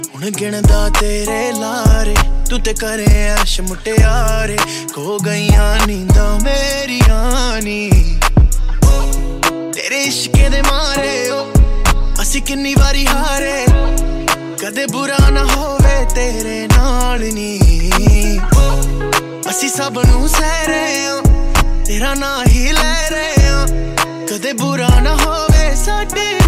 ਹੁਣ ਗਿਣਦਾ ਤੇਰੇ ਲਾਰੇ ਤੂੰ ਤੇ ਕਰੇ ਐਸ਼ ਮੁਟਿਆਰੇ ਖੋ ਗਈਆਂ ਨੀਂਦਾਂ ਮੇਰੀਆਂ ਨੀ ਤੇਰੇ ਇਸ਼ਕੇ ਦੇ ਮਾਰੇ ਅਸੀਂ ਕਿੰਨੀ ਵਾਰੀ ਹਾਰੇ ਕਦੇ ਬੁਰਾ ਨਾ ਹੋਵੇ ਤੇਰੇ ਨਾਲ ਨੀ ਅਸੀਂ ਸਭ ਨੂੰ ਸਹਿ ਰਹੇ ਆਂ ਤੇਰਾ ਨਾਂ ਹੀ ਲੈ ਰਹੇ ਆਂ ਕਦੇ ਬੁਰਾ ਨਾ ਹੋਵੇ ਸਾਡੇ